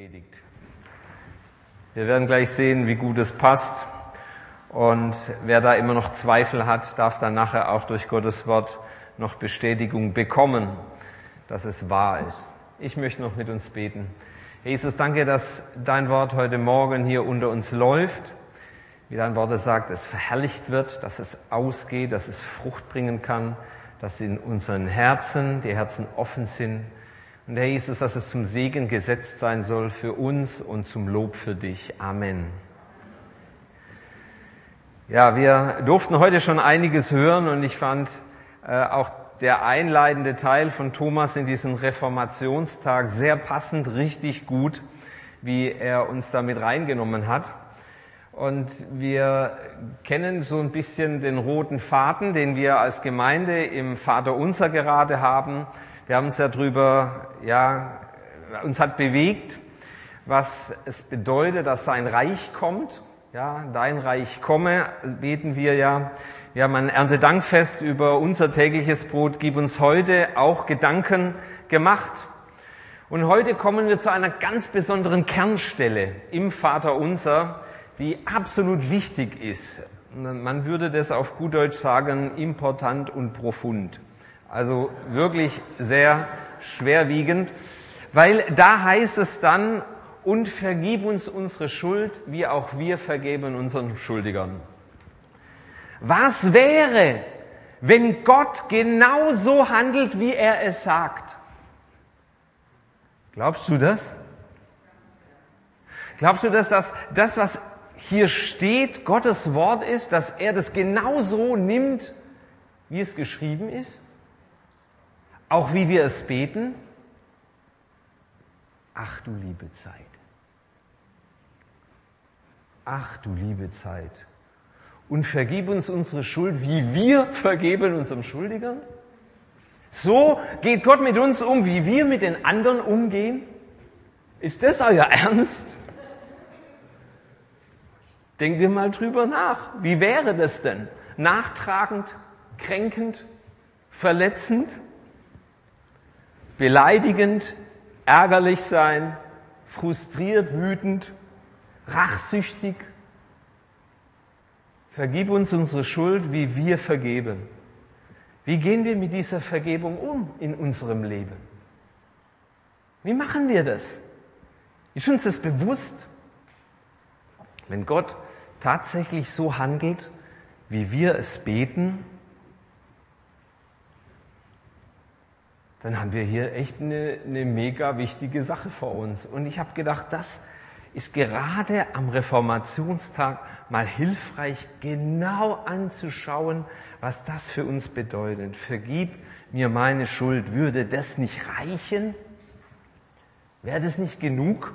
Predigt. Wir werden gleich sehen, wie gut es passt. Und wer da immer noch Zweifel hat, darf dann nachher auch durch Gottes Wort noch Bestätigung bekommen, dass es wahr ist. Ich möchte noch mit uns beten. Jesus, danke, dass dein Wort heute Morgen hier unter uns läuft. Wie dein Wort sagt, es verherrlicht wird, dass es ausgeht, dass es Frucht bringen kann, dass in unseren Herzen die Herzen offen sind. Und Herr Jesus, dass es zum Segen gesetzt sein soll für uns und zum Lob für dich. Amen. Ja, wir durften heute schon einiges hören und ich fand auch der einleitende Teil von Thomas in diesem Reformationstag sehr passend, richtig gut, wie er uns damit reingenommen hat. Und wir kennen so ein bisschen den roten Faden, den wir als Gemeinde im Vaterunser gerade haben. Wir haben uns darüber, uns hat bewegt, was es bedeutet, dass sein Reich kommt. Ja, dein Reich komme, beten wir ja. Wir haben ein Erntedankfest über unser tägliches Brot, gib uns heute auch Gedanken gemacht. Und heute kommen wir zu einer ganz besonderen Kernstelle im Vaterunser, die absolut wichtig ist. Man würde das auf gut Deutsch sagen, important und profund. Also wirklich sehr schwerwiegend, weil da heißt es dann, und vergib uns unsere Schuld, wie auch wir vergeben unseren Schuldigern. Was wäre, wenn Gott genau so handelt, wie er es sagt? Glaubst du das? Glaubst du, dass das, was hier steht, Gottes Wort ist, dass er das genauso nimmt, wie es geschrieben ist? Auch wie wir es beten? Ach du liebe Zeit. Ach du liebe Zeit. Und vergib uns unsere Schuld, wie wir vergeben unseren Schuldigern? So geht Gott mit uns um, wie wir mit den anderen umgehen? Ist das euer Ernst? Denkt ihr mal drüber nach. Wie wäre das denn? Nachtragend, kränkend, verletzend, beleidigend, ärgerlich sein, frustriert, wütend, rachsüchtig. Vergib uns unsere Schuld, wie wir vergeben. Wie gehen wir mit dieser Vergebung um in unserem Leben? Wie machen wir das? Ist uns das bewusst? Wenn Gott tatsächlich so handelt, wie wir es beten, dann haben wir hier echt eine mega wichtige Sache vor uns. Und ich habe gedacht, das ist gerade am Reformationstag mal hilfreich, genau anzuschauen, was das für uns bedeutet. Vergib mir meine Schuld. Würde das nicht reichen? Wäre das nicht genug?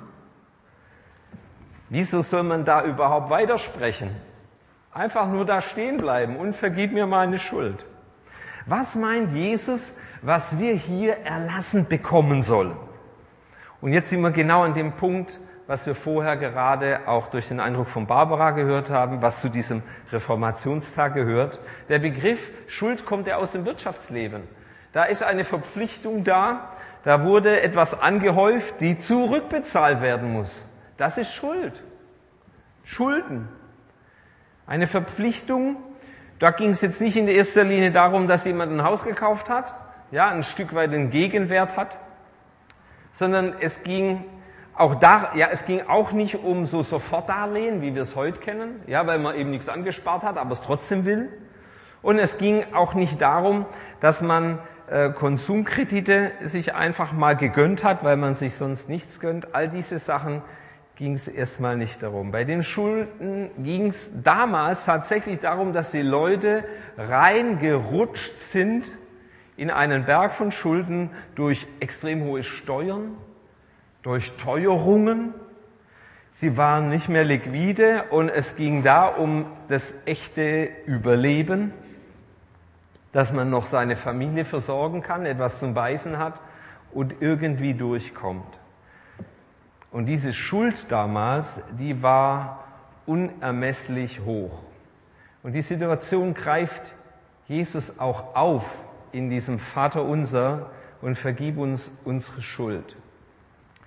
Wieso soll man da überhaupt weitersprechen? Einfach nur da stehen bleiben und vergib mir meine Schuld. Was meint Jesus, was wir hier erlassen bekommen sollen? Und jetzt sind wir genau an dem Punkt, was wir vorher gerade auch durch den Eindruck von Barbara gehört haben, was zu diesem Reformationstag gehört. Der Begriff Schuld kommt ja aus dem Wirtschaftsleben. Da ist eine Verpflichtung da wurde etwas angehäuft, die zurückbezahlt werden muss. Das ist Schuld. Schulden. Eine Verpflichtung, da ging es jetzt nicht in erster Linie darum, dass jemand ein Haus gekauft hat, ein Stück weit einen Gegenwert hat, sondern es ging auch nicht um so Sofortdarlehen, wie wir es heute kennen, weil man eben nichts angespart hat, aber es trotzdem will. Und es ging auch nicht darum, dass man Konsumkredite sich einfach mal gegönnt hat, weil man sich sonst nichts gönnt. All diese Sachen ging es erstmal nicht darum. Bei den Schulden ging es damals tatsächlich darum, dass die Leute reingerutscht sind in einen Berg von Schulden durch extrem hohe Steuern, durch Teuerungen. Sie waren nicht mehr liquide und es ging da um das echte Überleben, dass man noch seine Familie versorgen kann, etwas zum Beißen hat und irgendwie durchkommt. Und diese Schuld damals, die war unermesslich hoch. Und die Situation greift Jesus auch auf in diesem Vaterunser und vergib uns unsere Schuld.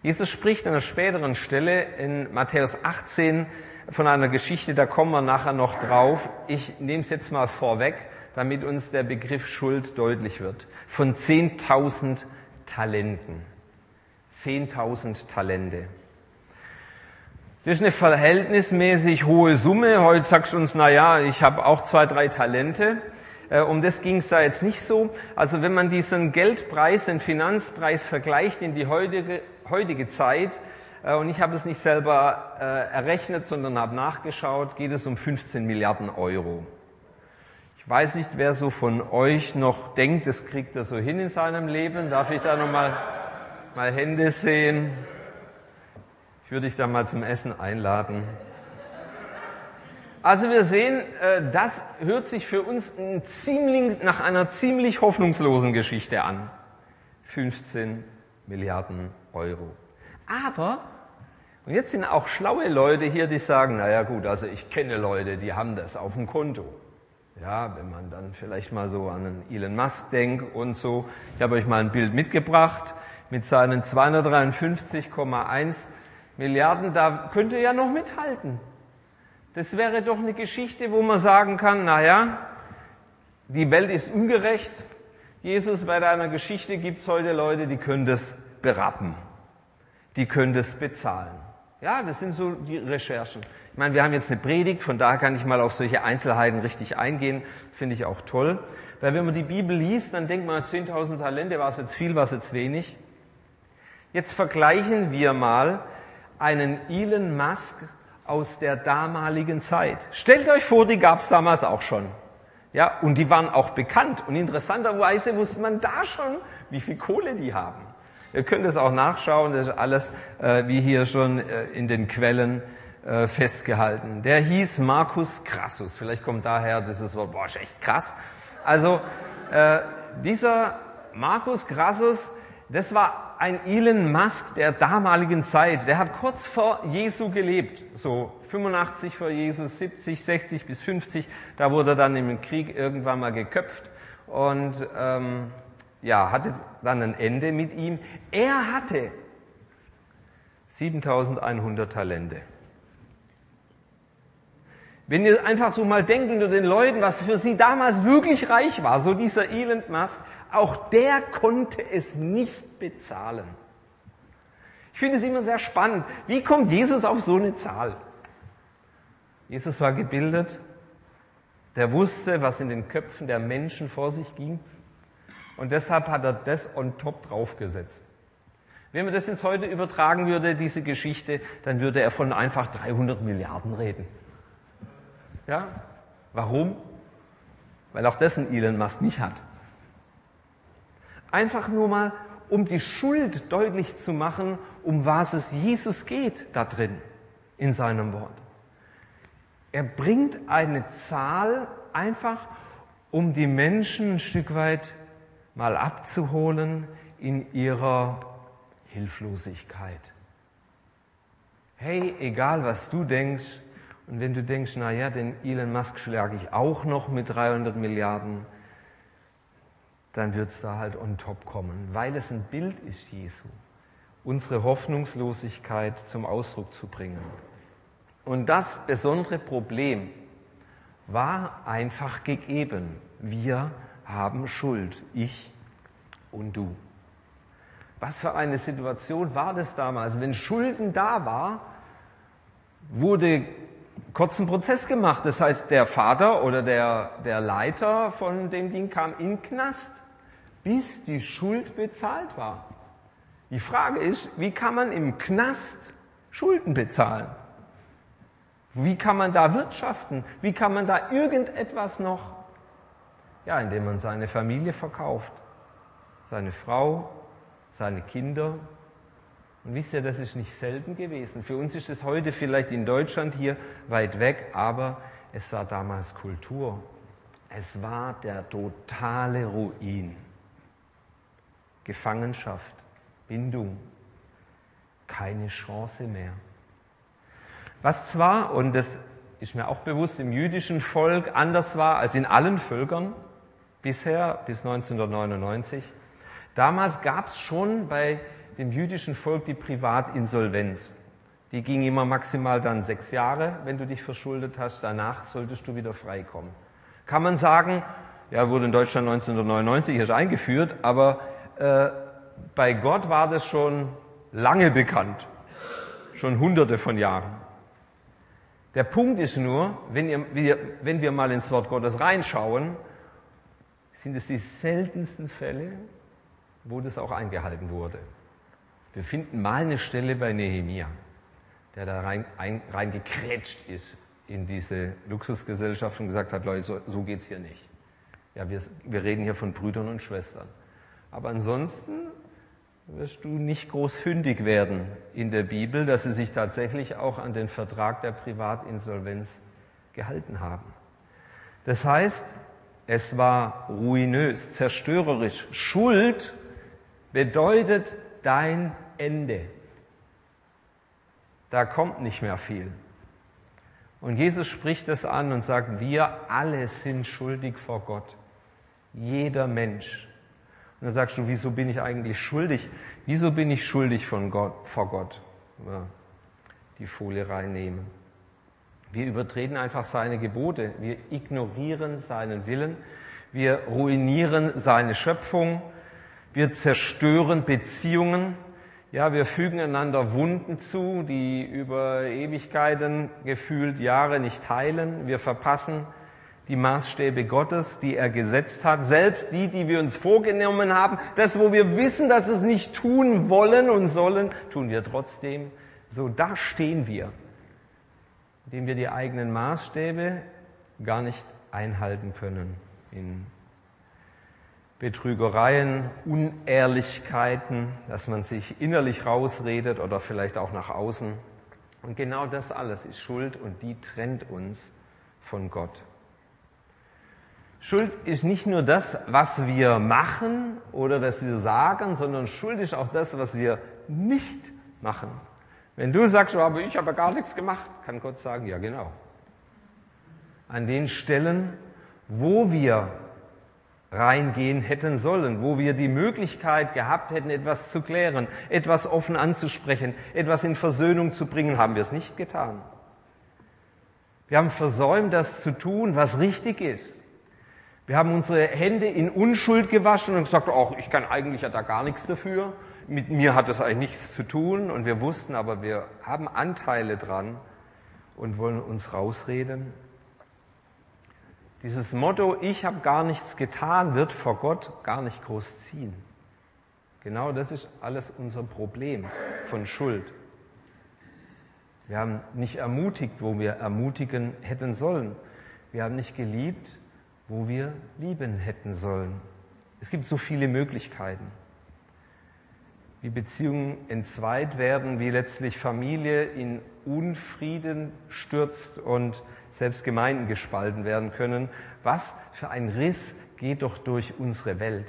Jesus spricht an einer späteren Stelle in Matthäus 18 von einer Geschichte, da kommen wir nachher noch drauf. Ich nehme es jetzt mal vorweg, damit uns der Begriff Schuld deutlich wird. Von 10.000 Talenten. 10.000 Talente. Das ist eine verhältnismäßig hohe Summe. Heute sagst du uns, ich habe auch 2, 3 Talente. Um das ging es da jetzt nicht so. Also wenn man diesen Geldpreis, den Finanzpreis vergleicht in die heutige Zeit, und ich habe es nicht selber errechnet, sondern habe nachgeschaut, geht es um 15 Milliarden Euro. Ich weiß nicht, wer so von euch noch denkt, das kriegt er so hin in seinem Leben. Darf ich da nochmal Hände sehen? Ich würde dich da mal zum Essen einladen. Also wir sehen, das hört sich für uns nach einer ziemlich hoffnungslosen Geschichte an. 15 Milliarden Euro. Aber, und jetzt sind auch schlaue Leute hier, die sagen, gut, also ich kenne Leute, die haben das auf dem Konto. Ja, wenn man dann vielleicht mal so an einen Elon Musk denkt und so. Ich habe euch mal ein Bild mitgebracht mit seinen 253,1 Milliarden, da könnt ihr ja noch mithalten. Das wäre doch eine Geschichte, wo man sagen kann, die Welt ist ungerecht. Jesus, bei deiner Geschichte gibt es heute Leute, die können das berappen. Die können das bezahlen. Ja, das sind so die Recherchen. Ich meine, wir haben jetzt eine Predigt, von daher kann ich mal auf solche Einzelheiten richtig eingehen. Finde ich auch toll. Weil wenn man die Bibel liest, dann denkt man, 10.000 Talente, war es jetzt viel, war es jetzt wenig? Jetzt vergleichen wir mal einen Elon Musk aus der damaligen Zeit. Stellt euch vor, die gab es damals auch schon. Ja, und die waren auch bekannt. Und interessanterweise wusste man da schon, wie viel Kohle die haben. Ihr könnt es auch nachschauen, das ist alles wie hier schon in den Quellen festgehalten. Der hieß Marcus Crassus. Vielleicht kommt daher dieses Wort, ist echt krass. Also dieser Marcus Crassus, das war ein Elon Musk der damaligen Zeit. Der hat kurz vor Jesu gelebt, so 85 vor Jesus, 70, 60 bis 50. Da wurde er dann im Krieg irgendwann mal geköpft und hatte dann ein Ende mit ihm. Er hatte 7.100 Talente. Wenn ihr einfach so mal denkt unter den Leuten, was für sie damals wirklich reich war, so dieser Elon Musk, auch der konnte es nicht bezahlen. Ich finde es immer sehr spannend. Wie kommt Jesus auf so eine Zahl? Jesus war gebildet, der wusste, was in den Köpfen der Menschen vor sich ging. Und deshalb hat er das on top draufgesetzt. Wenn man das jetzt heute übertragen würde, diese Geschichte, dann würde er von einfach 300 Milliarden reden. Ja? Warum? Weil auch das ein Elon Musk nicht hat. Einfach nur mal, um die Schuld deutlich zu machen, um was es Jesus geht da drin in seinem Wort. Er bringt eine Zahl einfach, um die Menschen ein Stück weit mal abzuholen in ihrer Hilflosigkeit. Hey, egal was du denkst, und wenn du denkst, den Elon Musk schlage ich auch noch mit 300 Milliarden, dann wird es da halt on top kommen, weil es ein Bild ist Jesu, unsere Hoffnungslosigkeit zum Ausdruck zu bringen. Und das besondere Problem war einfach gegeben. Wir haben Schuld, ich und du. Was für eine Situation war das damals? Wenn Schulden da war, wurde kurz ein Prozess gemacht. Das heißt, der Vater oder der Leiter von dem Ding kam in den Knast, bis die Schuld bezahlt war. Die Frage ist, wie kann man im Knast Schulden bezahlen? Wie kann man da wirtschaften? Wie kann man da irgendetwas noch? Ja, indem man seine Familie verkauft, seine Frau, seine Kinder. Und wisst ihr, das ist nicht selten gewesen. Für uns ist es heute vielleicht in Deutschland hier weit weg, aber es war damals Kultur. Es war der totale Ruin. Gefangenschaft, Bindung, keine Chance mehr. Was zwar, und das ist mir auch bewusst, im jüdischen Volk anders war als in allen Völkern bisher, bis 1999. Damals gab es schon bei dem jüdischen Volk die Privatinsolvenz. Die ging immer maximal dann 6 Jahre, wenn du dich verschuldet hast. Danach solltest du wieder freikommen. Kann man sagen, ja, wurde in Deutschland 1999 erst eingeführt, aber bei Gott war das schon lange bekannt, schon Hunderte von Jahren. Der Punkt ist nur, wenn wir mal ins Wort Gottes reinschauen, sind es die seltensten Fälle, wo das auch eingehalten wurde. Wir finden mal eine Stelle bei Nehemia, der da reingekrätscht ist in diese Luxusgesellschaft und gesagt hat, Leute, so geht's hier nicht. Ja, wir reden hier von Brüdern und Schwestern. Aber ansonsten wirst du nicht groß fündig werden in der Bibel, dass sie sich tatsächlich auch an den Vertrag der Privatinsolvenz gehalten haben. Das heißt, es war ruinös, zerstörerisch. Schuld bedeutet dein Ende. Da kommt nicht mehr viel. Und Jesus spricht das an und sagt, wir alle sind schuldig vor Gott. Jeder Mensch. Und dann sagst du, wieso bin ich eigentlich schuldig? Wieso bin ich schuldig vor Gott? Ja, die Folie reinnehmen. Wir übertreten einfach seine Gebote. Wir ignorieren seinen Willen. Wir ruinieren seine Schöpfung. Wir zerstören Beziehungen. Ja, wir fügen einander Wunden zu, die über Ewigkeiten, gefühlt Jahre nicht heilen. Wir verpassen die Maßstäbe Gottes, die er gesetzt hat, selbst die wir uns vorgenommen haben, das, wo wir wissen, dass wir es nicht tun wollen und sollen, tun wir trotzdem. So, da stehen wir, indem wir die eigenen Maßstäbe gar nicht einhalten können. In Betrügereien, Unehrlichkeiten, dass man sich innerlich rausredet oder vielleicht auch nach außen. Und genau das alles ist Schuld und die trennt uns von Gott. Schuld ist nicht nur das, was wir machen oder das wir sagen, sondern Schuld ist auch das, was wir nicht machen. Wenn du sagst, aber ich habe gar nichts gemacht, kann Gott sagen, ja genau. An den Stellen, wo wir reingehen hätten sollen, wo wir die Möglichkeit gehabt hätten, etwas zu klären, etwas offen anzusprechen, etwas in Versöhnung zu bringen, haben wir es nicht getan. Wir haben versäumt, das zu tun, was richtig ist. Wir haben unsere Hände in Unschuld gewaschen und gesagt, ach, ich kann eigentlich ja da gar nichts dafür. Mit mir hat das eigentlich nichts zu tun. Und wir wussten, aber wir haben Anteile dran und wollen uns rausreden. Dieses Motto, ich habe gar nichts getan, wird vor Gott gar nicht groß ziehen. Genau das ist alles unser Problem von Schuld. Wir haben nicht ermutigt, wo wir ermutigen hätten sollen. Wir haben nicht geliebt, wo wir lieben hätten sollen. Es gibt so viele Möglichkeiten, wie Beziehungen entzweit werden, wie letztlich Familie in Unfrieden stürzt und selbst Gemeinden gespalten werden können. Was für ein Riss geht doch durch unsere Welt.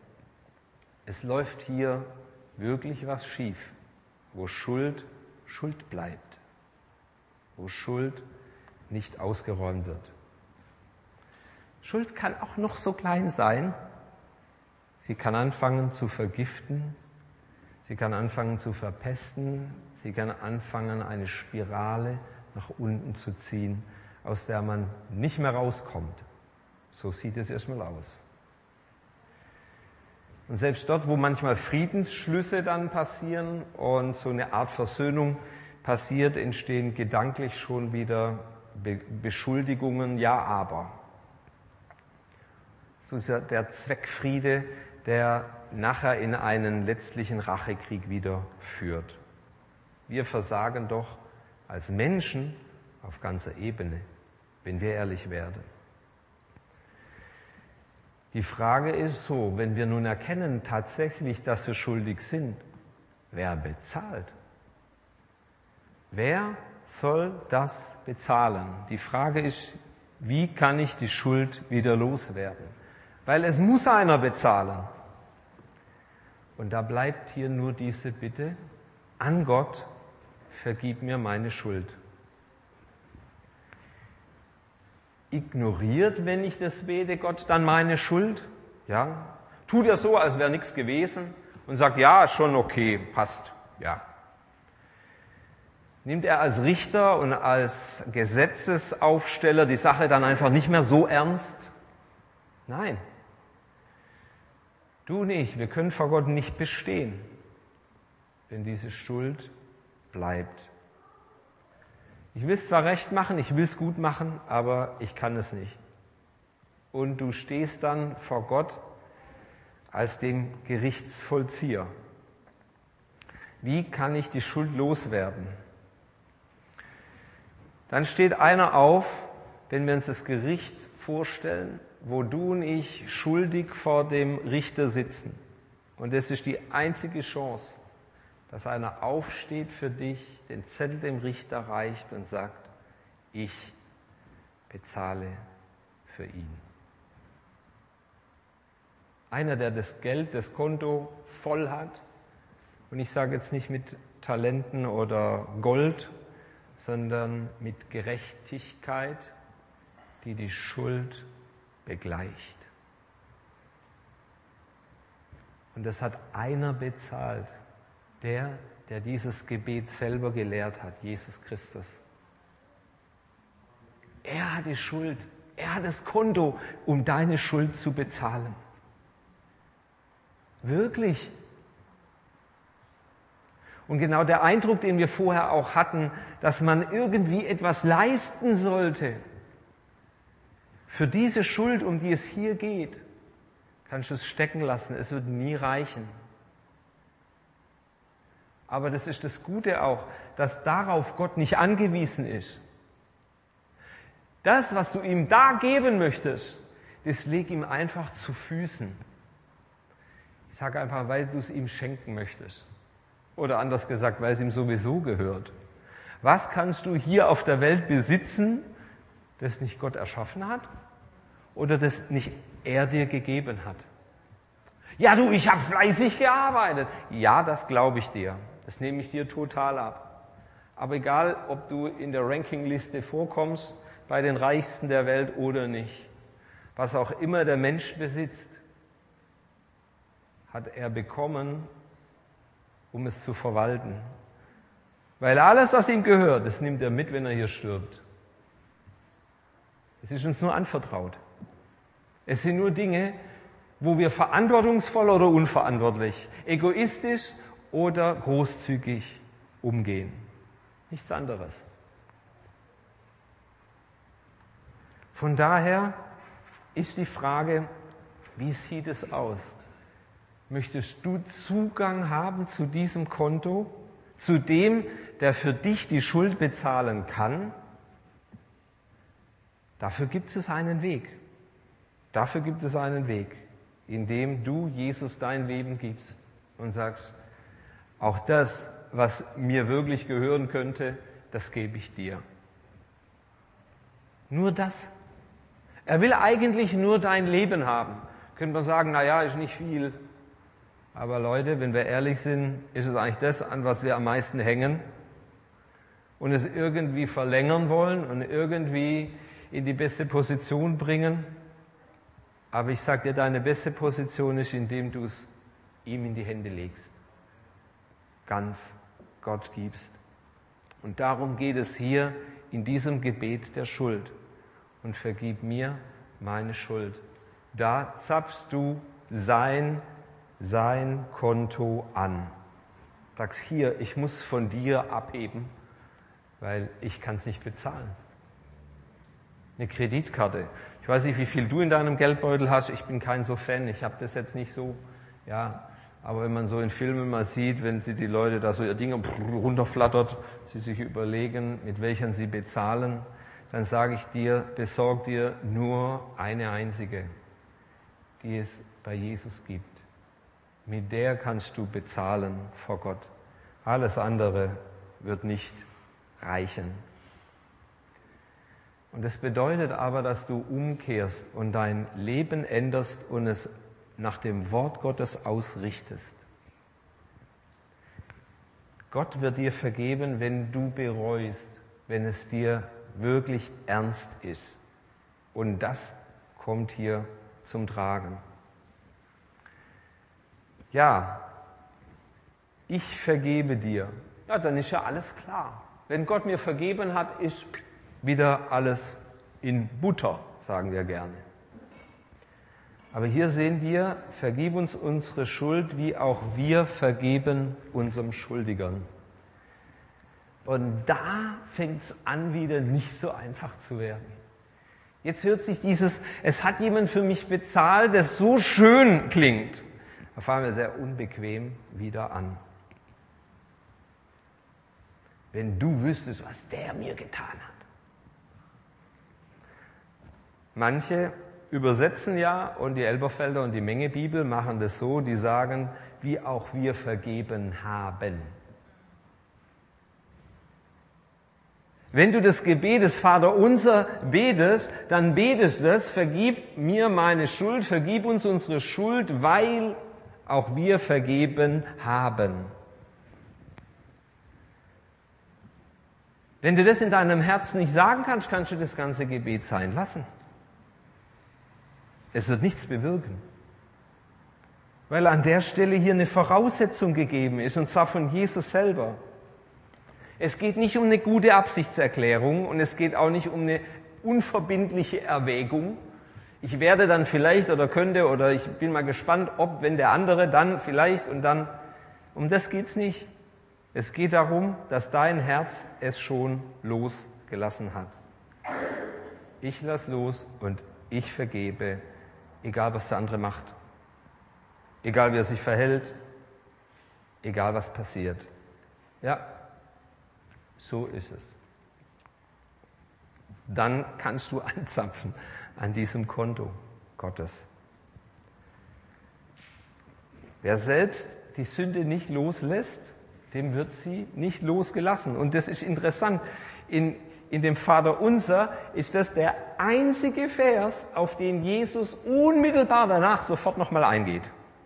Es läuft hier wirklich was schief, wo Schuld Schuld bleibt, wo Schuld nicht ausgeräumt wird. Schuld kann auch noch so klein sein. Sie kann anfangen zu vergiften, sie kann anfangen zu verpesten, sie kann anfangen, eine Spirale nach unten zu ziehen, aus der man nicht mehr rauskommt. So sieht es erstmal aus. Und selbst dort, wo manchmal Friedensschlüsse dann passieren und so eine Art Versöhnung passiert, entstehen gedanklich schon wieder Beschuldigungen, ja, aber. So ist ja der Zweckfriede, der nachher in einen letztlichen Rachekrieg wieder führt. Wir versagen doch als Menschen auf ganzer Ebene, wenn wir ehrlich werden. Die Frage ist so, wenn wir nun erkennen tatsächlich, dass wir schuldig sind, wer bezahlt? Wer soll das bezahlen? Die Frage ist, wie kann ich die Schuld wieder loswerden? Weil es muss einer bezahlen. Und da bleibt hier nur diese Bitte an Gott, vergib mir meine Schuld. Ignoriert, wenn ich das bete, Gott dann meine Schuld? Ja? Tut er so, als wäre nichts gewesen und sagt, ja, schon okay, passt, ja. Nimmt er als Richter und als Gesetzesaufsteller die Sache dann einfach nicht mehr so ernst? Nein. Du und ich, wir können vor Gott nicht bestehen, wenn diese Schuld bleibt. Ich will es zwar recht machen, ich will es gut machen, aber ich kann es nicht. Und du stehst dann vor Gott als dem Gerichtsvollzieher. Wie kann ich die Schuld loswerden? Dann steht einer auf, wenn wir uns das Gericht vorstellen, wo du und ich schuldig vor dem Richter sitzen. Und das ist die einzige Chance, dass einer aufsteht für dich, den Zettel dem Richter reicht und sagt, ich bezahle für ihn. Einer, der das Geld, das Konto voll hat, und ich sage jetzt nicht mit Talenten oder Gold, sondern mit Gerechtigkeit, die die Schuld begleicht. Und das hat einer bezahlt, der dieses Gebet selber gelehrt hat, Jesus Christus. Er hat die Schuld, er hat das Konto, um deine Schuld zu bezahlen. Wirklich. Und genau der Eindruck, den wir vorher auch hatten, dass man irgendwie etwas leisten sollte, für diese Schuld, um die es hier geht, kannst du es stecken lassen, es wird nie reichen. Aber das ist das Gute auch, dass darauf Gott nicht angewiesen ist. Das, was du ihm da geben möchtest, das leg ihm einfach zu Füßen. Ich sage einfach, weil du es ihm schenken möchtest. Oder anders gesagt, weil es ihm sowieso gehört. Was kannst du hier auf der Welt besitzen, das nicht Gott erschaffen hat oder das nicht er dir gegeben hat? Ja du, ich habe fleißig gearbeitet. Ja, das glaube ich dir. Das nehme ich dir total ab. Aber egal, ob du in der Rankingliste vorkommst, bei den Reichsten der Welt oder nicht, was auch immer der Mensch besitzt, hat er bekommen, um es zu verwalten. Weil alles, was ihm gehört, das nimmt er mit, wenn er hier stirbt. Es ist uns nur anvertraut. Es sind nur Dinge, wo wir verantwortungsvoll oder unverantwortlich, egoistisch oder großzügig umgehen. Nichts anderes. Von daher ist die Frage, wie sieht es aus? Möchtest du Zugang haben zu diesem Konto, zu dem, der für dich die Schuld bezahlen kann? Dafür gibt es einen Weg. Dafür gibt es einen Weg, indem du Jesus dein Leben gibst und sagst, auch das, was mir wirklich gehören könnte, das gebe ich dir. Nur das. Er will eigentlich nur dein Leben haben. Können wir sagen, naja, ist nicht viel. Aber Leute, wenn wir ehrlich sind, ist es eigentlich das, an was wir am meisten hängen und es irgendwie verlängern wollen und irgendwie in die beste Position bringen. Aber ich sage dir, deine beste Position ist, indem du es ihm in die Hände legst. Ganz Gott gibst. Und darum geht es hier in diesem Gebet der Schuld. Und vergib mir meine Schuld. Da zapfst du sein Konto an. Sagst, hier, ich muss von dir abheben, weil ich kann es nicht bezahlen. Eine Kreditkarte. Ich weiß nicht, wie viel du in deinem Geldbeutel hast. Ich bin kein so Fan. Ich habe das jetzt nicht so. Ja, aber wenn man so in Filmen mal sieht, wenn sie die Leute da so ihr Ding runterflattert, sie sich überlegen, mit welchen sie bezahlen, dann sage ich dir, besorg dir nur eine einzige, die es bei Jesus gibt. Mit der kannst du bezahlen vor Gott. Alles andere wird nicht reichen. Und das bedeutet aber, dass du umkehrst und dein Leben änderst und es nach dem Wort Gottes ausrichtest. Gott wird dir vergeben, wenn du bereust, wenn es dir wirklich ernst ist. Und das kommt hier zum Tragen. Ja, ich vergebe dir. Ja, dann ist ja alles klar. Wenn Gott mir vergeben hat, ist wieder alles in Butter, sagen wir gerne. Aber hier sehen wir, vergib uns unsere Schuld, wie auch wir vergeben unserem Schuldigern. Und da fängt es an, wieder nicht so einfach zu werden. Jetzt hört sich dieses, es hat jemand für mich bezahlt, das so schön klingt. Da fangen wir sehr unbequem wieder an. Wenn du wüsstest, was der mir getan hat. Manche übersetzen ja, und die Elberfelder und die Mengebibel machen das so, die sagen, wie auch wir vergeben haben. Wenn du das Gebet des Vaterunser betest, dann betest das, vergib mir meine Schuld, vergib uns unsere Schuld, weil auch wir vergeben haben. Wenn du das in deinem Herzen nicht sagen kannst, kannst du das ganze Gebet sein lassen. Es wird nichts bewirken. Weil an der Stelle hier eine Voraussetzung gegeben ist, und zwar von Jesus selber. Es geht nicht um eine gute Absichtserklärung und es geht auch nicht um eine unverbindliche Erwägung. Ich werde dann vielleicht oder könnte oder ich bin mal gespannt, ob, wenn der andere dann vielleicht und dann. Um das geht's nicht. Es geht darum, dass dein Herz es schon losgelassen hat. Ich lasse los und ich vergebe, egal was der andere macht. Egal wie er sich verhält, egal was passiert. Ja, so ist es. Dann kannst du anzapfen an diesem Konto Gottes. Wer selbst die Sünde nicht loslässt, dem wird sie nicht losgelassen. Und das ist interessant. In dem Vaterunser ist das der einzige Vers, auf den Jesus unmittelbar danach sofort nochmal eingeht.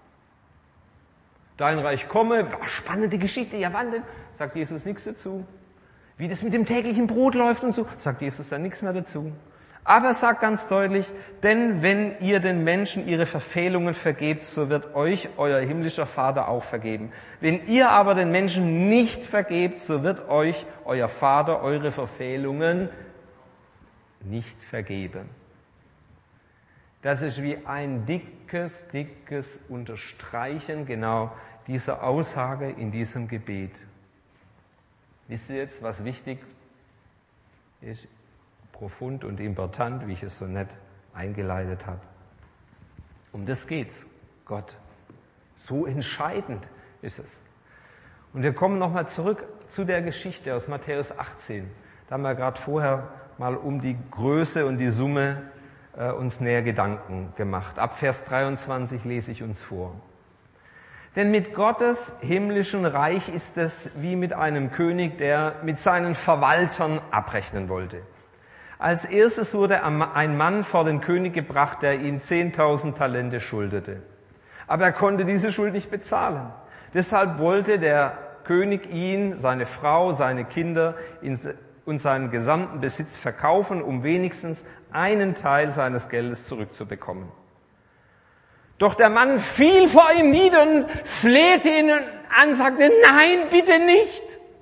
Dein Reich komme, spannende Geschichte, ja wann denn? Sagt Jesus nichts dazu. Wie das mit dem täglichen Brot läuft und so, sagt Jesus dann nichts mehr dazu. Aber er sagt ganz deutlich, denn wenn ihr den Menschen ihre Verfehlungen vergebt, so wird euch euer himmlischer Vater auch vergeben. Wenn ihr aber den Menschen nicht vergebt, so wird euch euer Vater eure Verfehlungen nicht vergeben. Das ist wie ein dickes Unterstreichen genau dieser Aussage in diesem Gebet. Wisst ihr jetzt, was wichtig ist? Profund und important, wie ich es so nett eingeleitet habe. Um das geht's, Gott. So entscheidend ist es. Und wir kommen nochmal zurück zu der Geschichte aus Matthäus 18. Da haben wir gerade vorher mal um die Größe und die Summe uns näher Gedanken gemacht. Ab Vers 23 lese ich uns vor. Denn mit Gottes himmlischen Reich ist es wie mit einem König, der mit seinen Verwaltern abrechnen wollte. Als erstes wurde ein Mann vor den König gebracht, der ihm 10.000 Talente schuldete. Aber er konnte diese Schuld nicht bezahlen. Deshalb wollte der König ihn, seine Frau, seine Kinder und seinen gesamten Besitz verkaufen, um wenigstens einen Teil seines Geldes zurückzubekommen. Doch der Mann fiel vor ihm nieder und flehte ihn an, sagte, nein, bitte nicht.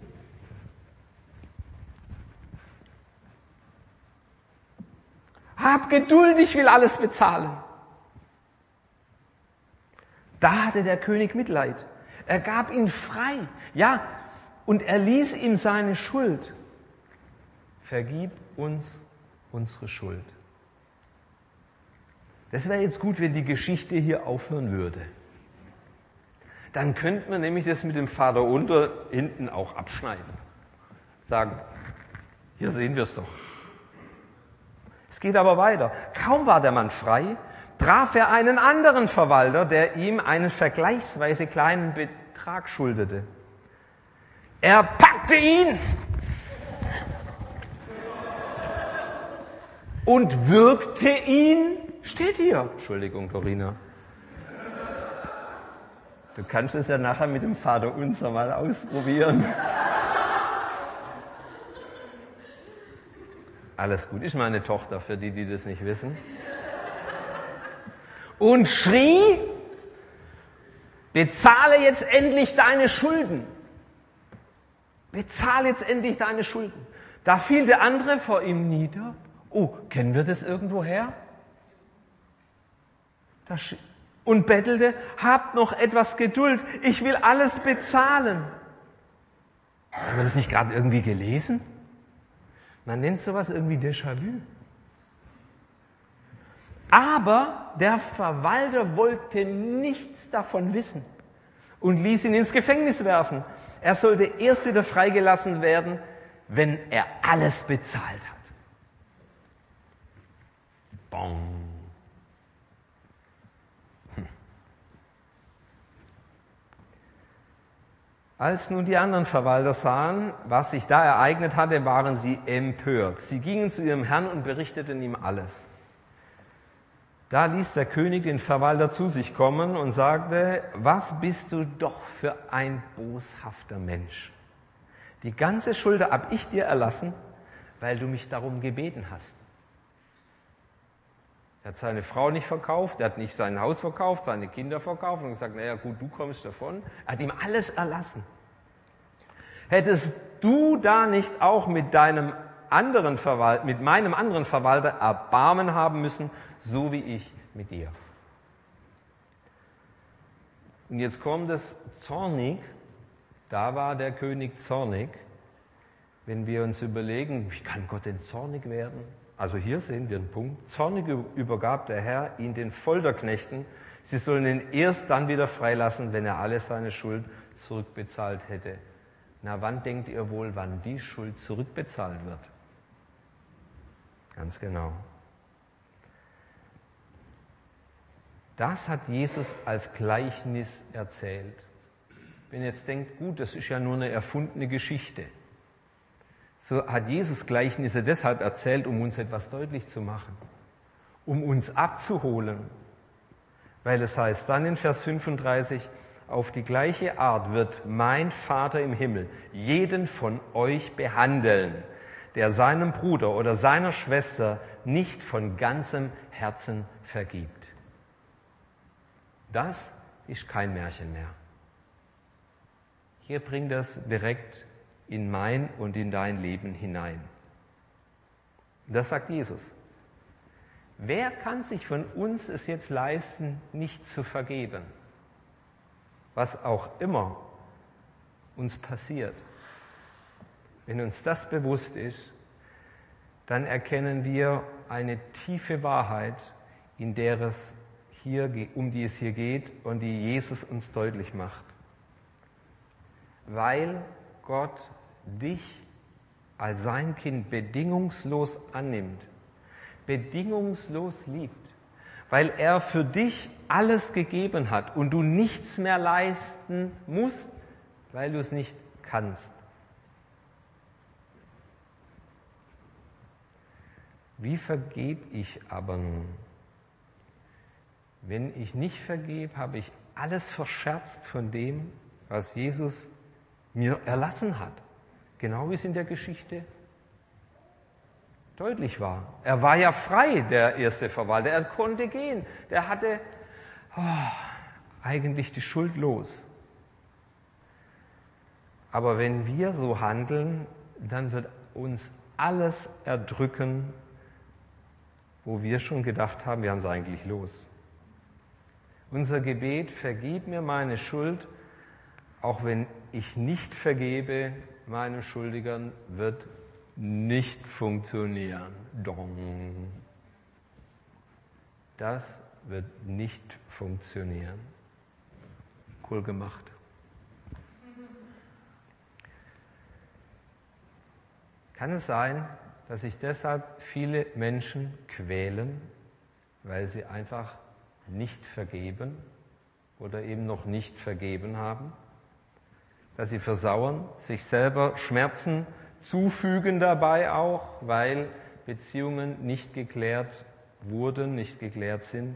Hab Geduld, ich will alles bezahlen. Da hatte der König Mitleid. Er gab ihn frei. Ja, und er ließ ihm seine Schuld. Vergib uns unsere Schuld. Das wäre jetzt gut, wenn die Geschichte hier aufhören würde. Dann könnte man nämlich das mit dem Vater unter hinten auch abschneiden. Sagen, hier sehen wir es doch. Es geht aber weiter. Kaum war der Mann frei, traf er einen anderen Verwalter, der ihm einen vergleichsweise kleinen Betrag schuldete. Er packte ihn und würgte ihn, steht hier. Entschuldigung, Dorina. Du kannst es ja nachher mit dem Vaterunser mal ausprobieren. Alles gut, ist meine Tochter, für die, die das nicht wissen. Und schrie, bezahle jetzt endlich deine Schulden. Bezahle jetzt endlich deine Schulden. Da fiel der andere vor ihm nieder. Oh, kennen wir das irgendwoher? Und bettelte, habt noch etwas Geduld, ich will alles bezahlen. Haben wir das nicht gerade irgendwie gelesen? Man nennt sowas irgendwie Déjà-vu. Aber der Verwalter wollte nichts davon wissen und ließ ihn ins Gefängnis werfen. Er sollte erst wieder freigelassen werden, wenn er alles bezahlt hat. Bong. Als nun die anderen Verwalter sahen, was sich da ereignet hatte, waren sie empört. Sie gingen zu ihrem Herrn und berichteten ihm alles. Da ließ der König den Verwalter zu sich kommen und sagte, was bist du doch für ein boshafter Mensch. Die ganze Schuld habe ich dir erlassen, weil du mich darum gebeten hast. Er hat seine Frau nicht verkauft, er hat nicht sein Haus verkauft, seine Kinder verkauft und gesagt, naja gut, du kommst davon. Er hat ihm alles erlassen. Hättest du da nicht auch mit meinem anderen Verwalter Erbarmen haben müssen, so wie ich mit dir. Und jetzt kommt es zornig, da war der König zornig. Wenn wir uns überlegen, wie kann Gott denn zornig werden? Also hier sehen wir einen Punkt. Zornig übergab der Herr ihn den Folterknechten. Sie sollen ihn erst dann wieder freilassen, wenn er alle seine Schuld zurückbezahlt hätte. Na, wann denkt ihr wohl, wann die Schuld zurückbezahlt wird? Ganz genau. Das hat Jesus als Gleichnis erzählt. Wenn ihr jetzt denkt, gut, das ist ja nur eine erfundene Geschichte. So hat Jesus Gleichnisse deshalb erzählt, um uns etwas deutlich zu machen, um uns abzuholen. Weil es heißt dann in Vers 35, auf die gleiche Art wird mein Vater im Himmel jeden von euch behandeln, der seinem Bruder oder seiner Schwester nicht von ganzem Herzen vergibt. Das ist kein Märchen mehr. Hier bringt das direkt in mein und in dein Leben hinein. Das sagt Jesus. Wer kann sich von uns es jetzt leisten, nicht zu vergeben? Was auch immer uns passiert. Wenn uns das bewusst ist, dann erkennen wir eine tiefe Wahrheit, um die es hier geht und die Jesus uns deutlich macht. Weil Gott dich als sein Kind bedingungslos annimmt, bedingungslos liebt, weil er für dich alles gegeben hat und du nichts mehr leisten musst, weil du es nicht kannst. Wie vergebe ich aber nun? Wenn ich nicht vergebe, habe ich alles verscherzt von dem, was Jesus mir erlassen hat. Genau wie es in der Geschichte deutlich war. Er war ja frei, der erste Verwalter. Er konnte gehen. Der hatte eigentlich die Schuld los. Aber wenn wir so handeln, dann wird uns alles erdrücken, wo wir schon gedacht haben, wir haben es eigentlich los. Unser Gebet, vergib mir meine Schuld, auch wenn ich nicht vergebe meinen Schuldigern, wird nicht funktionieren. Dong. Das wird nicht funktionieren. Cool gemacht. Kann es sein, dass sich deshalb viele Menschen quälen, weil sie einfach nicht vergeben oder eben noch nicht vergeben haben? Dass sie versauern, sich selber Schmerzen zufügen dabei auch, weil Beziehungen nicht geklärt wurden, nicht geklärt sind?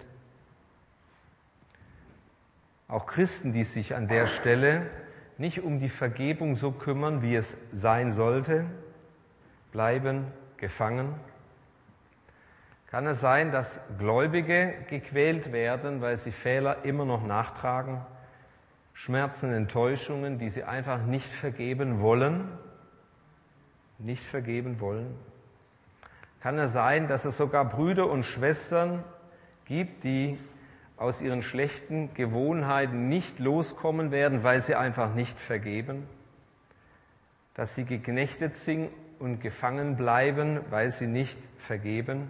Auch Christen, die sich an der Stelle nicht um die Vergebung so kümmern, wie es sein sollte, bleiben gefangen. Kann es sein, dass Gläubige gequält werden, weil sie Fehler immer noch nachtragen, Schmerzen, Enttäuschungen, die sie einfach nicht vergeben wollen. Nicht vergeben wollen. Kann es sein, dass es sogar Brüder und Schwestern gibt, die aus ihren schlechten Gewohnheiten nicht loskommen werden, weil sie einfach nicht vergeben? Dass sie geknechtet sind und gefangen bleiben, weil sie nicht vergeben?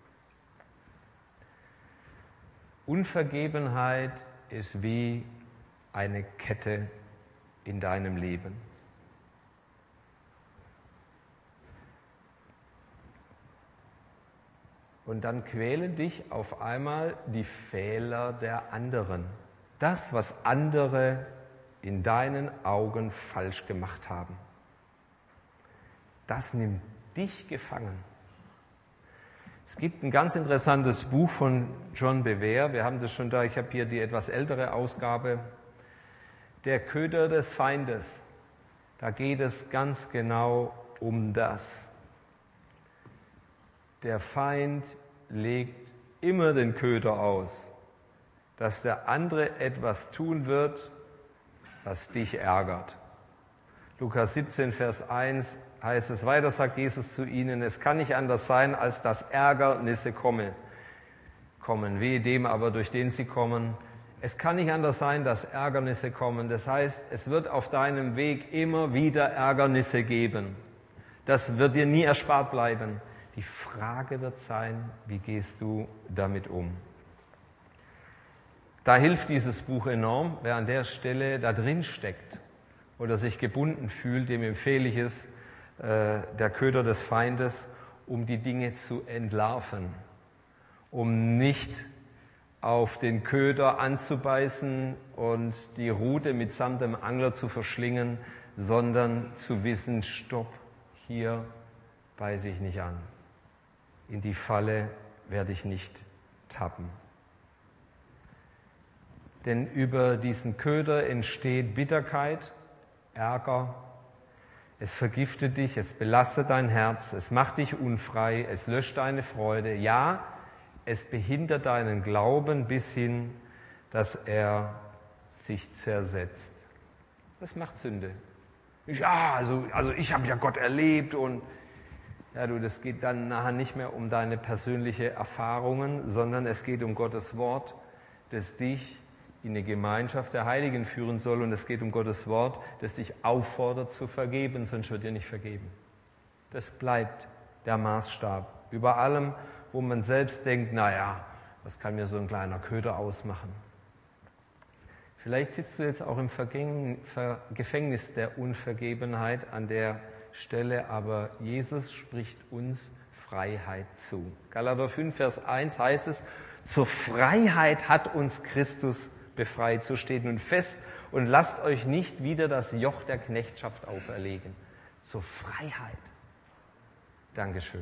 Unvergebenheit ist wie eine Kette in deinem Leben. Und dann quälen dich auf einmal die Fehler der anderen. Das, was andere in deinen Augen falsch gemacht haben. Das nimmt dich gefangen. Es gibt ein ganz interessantes Buch von John Bevere. Wir haben das schon da. Ich habe hier die etwas ältere Ausgabe. Der Köder des Feindes. Da geht es ganz genau um das. Der Feind legt immer den Köder aus, dass der andere etwas tun wird, was dich ärgert. Lukas 17, Vers 1 heißt es, weiter sagt Jesus zu ihnen, es kann nicht anders sein, als dass Ärgernisse kommen. Wehe dem aber, durch den sie kommen. Es kann nicht anders sein, dass Ärgernisse kommen. Das heißt, es wird auf deinem Weg immer wieder Ärgernisse geben. Das wird dir nie erspart bleiben. Die Frage wird sein, wie gehst du damit um? Da hilft dieses Buch enorm. Wer an der Stelle da drin steckt oder sich gebunden fühlt, dem empfehle ich es, der Köder des Feindes, um die Dinge zu entlarven, um nicht auf den Köder anzubeißen und die Rute mitsamt dem Angler zu verschlingen, sondern zu wissen, stopp, hier beiße ich nicht an. In die Falle werde ich nicht tappen. Denn über diesen Köder entsteht Bitterkeit, Ärger, es vergiftet dich, es belastet dein Herz, es macht dich unfrei, es löscht deine Freude. Ja, es behindert deinen Glauben bis hin, dass er sich zersetzt. Das macht Sünde. Ja, also ich habe ja Gott erlebt und ja, das geht dann nachher nicht mehr um deine persönlichen Erfahrungen, sondern es geht um Gottes Wort, das dich in eine Gemeinschaft der Heiligen führen soll. Und es geht um Gottes Wort, das dich auffordert zu vergeben, sonst wird dir nicht vergeben. Das bleibt der Maßstab. Über allem, wo man selbst denkt, naja, was kann mir so ein kleiner Köder ausmachen? Vielleicht sitzt du jetzt auch im Gefängnis der Unvergebenheit an der Stelle, aber Jesus spricht uns Freiheit zu. Galater 5, Vers 1 heißt es, zur Freiheit hat uns Christus befreit. So steht nun fest und lasst euch nicht wieder das Joch der Knechtschaft auferlegen. Zur Freiheit. Dankeschön.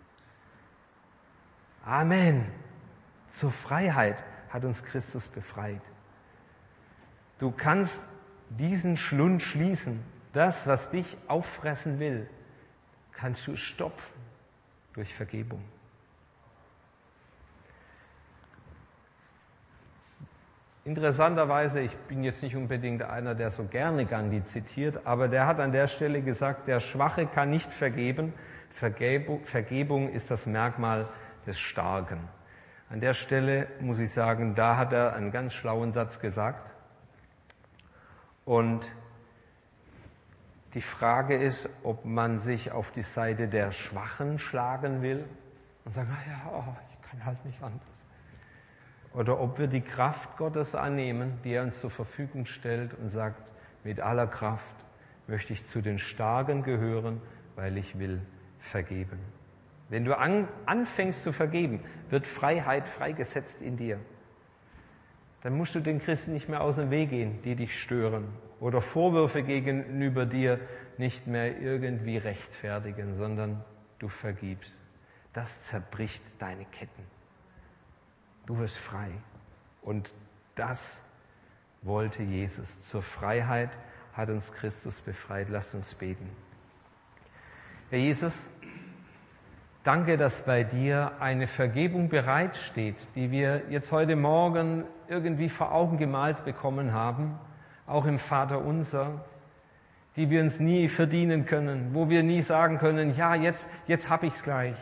Amen. Zur Freiheit hat uns Christus befreit. Du kannst diesen Schlund schließen. Das, was dich auffressen will, kannst du stopfen durch Vergebung. Interessanterweise, ich bin jetzt nicht unbedingt einer, der so gerne Gandhi zitiert, aber der hat an der Stelle gesagt, der Schwache kann nicht vergeben. Vergebung ist das Merkmal des Starken. An der Stelle muss ich sagen, da hat er einen ganz schlauen Satz gesagt. Und die Frage ist, ob man sich auf die Seite der Schwachen schlagen will und sagen, ich kann halt nicht anders. Oder ob wir die Kraft Gottes annehmen, die er uns zur Verfügung stellt und sagt, mit aller Kraft möchte ich zu den Starken gehören, weil ich will vergeben. Wenn du anfängst zu vergeben, wird Freiheit freigesetzt in dir. Dann musst du den Christen nicht mehr aus dem Weg gehen, die dich stören. Oder Vorwürfe gegenüber dir nicht mehr irgendwie rechtfertigen, sondern du vergibst. Das zerbricht deine Ketten. Du wirst frei. Und das wollte Jesus. Zur Freiheit hat uns Christus befreit. Lasst uns beten. Herr Jesus, danke, dass bei dir eine Vergebung bereitsteht, die wir jetzt heute Morgen irgendwie vor Augen gemalt bekommen haben, auch im Vaterunser, die wir uns nie verdienen können, wo wir nie sagen können, ja, jetzt habe ich es gleich.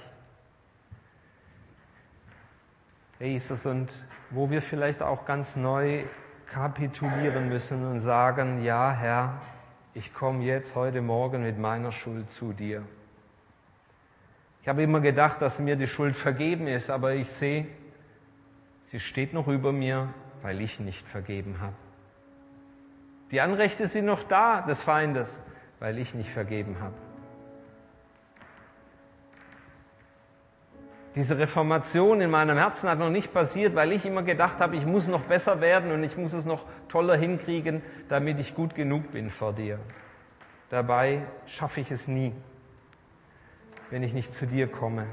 Herr Jesus, und wo wir vielleicht auch ganz neu kapitulieren müssen und sagen, ja, Herr, ich komme jetzt heute Morgen mit meiner Schuld zu dir. Ich habe immer gedacht, dass mir die Schuld vergeben ist, aber ich sehe, sie steht noch über mir, weil ich nicht vergeben habe. Die Anrechte sind noch da des Feindes, weil ich nicht vergeben habe. Diese Reformation in meinem Herzen hat noch nicht passiert, weil ich immer gedacht habe, ich muss noch besser werden und ich muss es noch toller hinkriegen, damit ich gut genug bin vor dir. Dabei schaffe ich es nie, wenn ich nicht zu dir komme.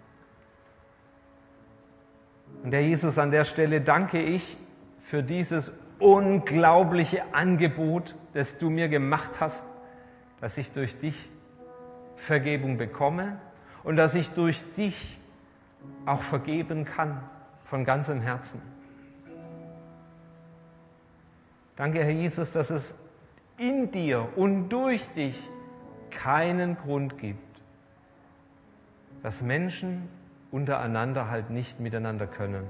Und Herr Jesus, an der Stelle danke ich für dieses unglaubliche Angebot, das du mir gemacht hast, dass ich durch dich Vergebung bekomme und dass ich durch dich auch vergeben kann von ganzem Herzen. Danke, Herr Jesus, dass es in dir und durch dich keinen Grund gibt, dass Menschen untereinander halt nicht miteinander können,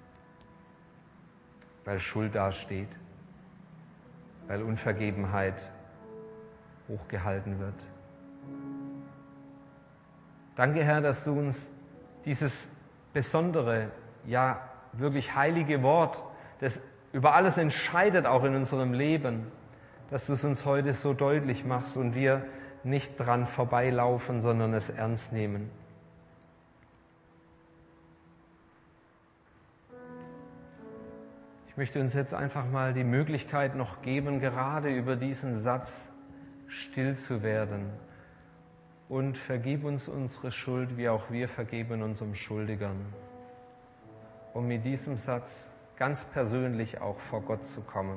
weil Schuld dasteht, weil Unvergebenheit hochgehalten wird. Danke, Herr, dass du uns dieses besondere, ja wirklich heilige Wort, das über alles entscheidet, auch in unserem Leben, dass du es uns heute so deutlich machst und wir nicht dran vorbeilaufen, sondern es ernst nehmen. Ich möchte uns jetzt einfach mal die Möglichkeit noch geben, gerade über diesen Satz still zu werden. Und vergib uns unsere Schuld, wie auch wir vergeben unseren Schuldigern. Um mit diesem Satz ganz persönlich auch vor Gott zu kommen.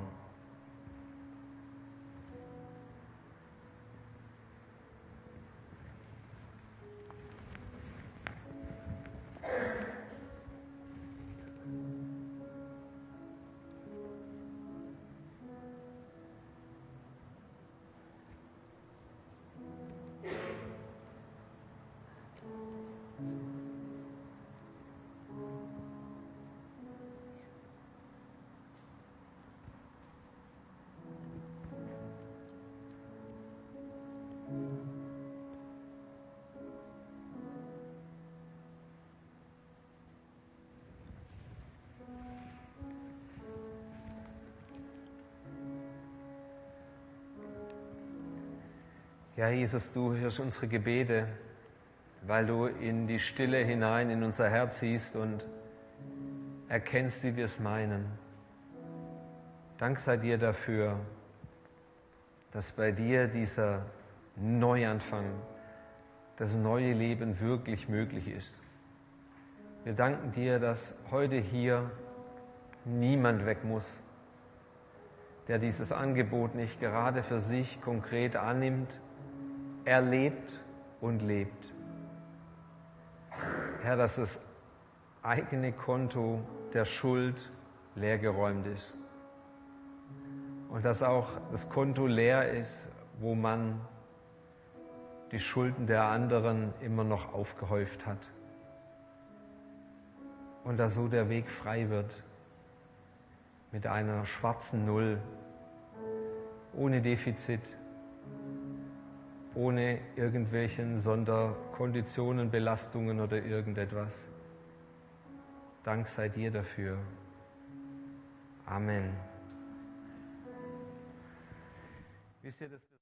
Ja, Jesus, du hörst unsere Gebete, weil du in die Stille hinein in unser Herz siehst und erkennst, wie wir es meinen. Dank sei dir dafür, dass bei dir dieser Neuanfang, das neue Leben wirklich möglich ist. Wir danken dir, dass heute hier niemand weg muss, der dieses Angebot nicht gerade für sich konkret annimmt, erlebt und lebt. Herr, dass das eigene Konto der Schuld leergeräumt ist und dass auch das Konto leer ist, wo man die Schulden der anderen immer noch aufgehäuft hat und dass so der Weg frei wird mit einer schwarzen Null, ohne Defizit, ohne irgendwelchen Sonderkonditionen, Belastungen oder irgendetwas. Dank sei dir dafür. Amen. Wisst ihr, das